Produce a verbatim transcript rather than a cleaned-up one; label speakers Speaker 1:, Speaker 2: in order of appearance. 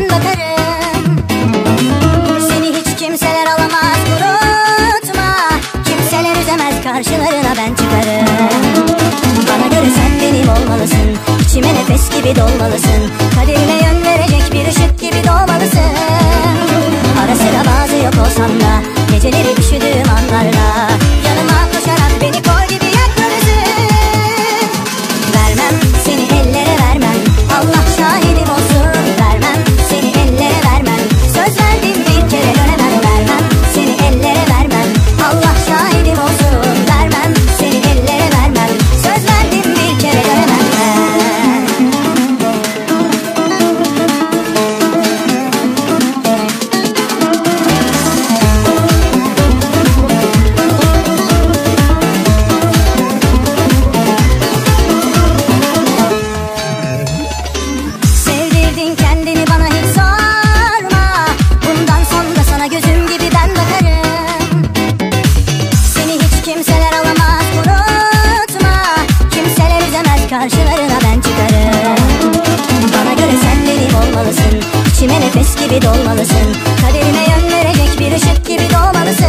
Speaker 1: bakarım. Seni hiç kimseler alamaz, unutma. Kimseler üzemez, karşılarına ben çıkarım. Bana göre sen benim olmalısın, içime nefes gibi dolmalısın. Kaderime yön verecek bir ışık gibi doğmalısın. Ara sıra bazı yok olsam da, geceleri üşüdüğüm anlarda yanıma koşarak beni kor gibi yakmalısın. Vermem seni ellere vermem, Allah şahidim olsun. Vermem seni ellere vermem, söz verdim bir kere dönemem. Vermem seni ellere vermem, Allah şahidim olsun. Vermem seni ellere vermem, söz verdim bir kere dönemem ben. Sevdirdin kendini bana, hiç sorma. Bundan sonra sana gözüm gibi ben bakarım. Seni hiç kimseler alamaz, unutma. Kimseler üzemez, karşılarına ben çıkarım. Bana göre sen benim olmalısın, içime nefes gibi dolmalısın. Kaderime yön verecek bir ışık gibi doğmalısın.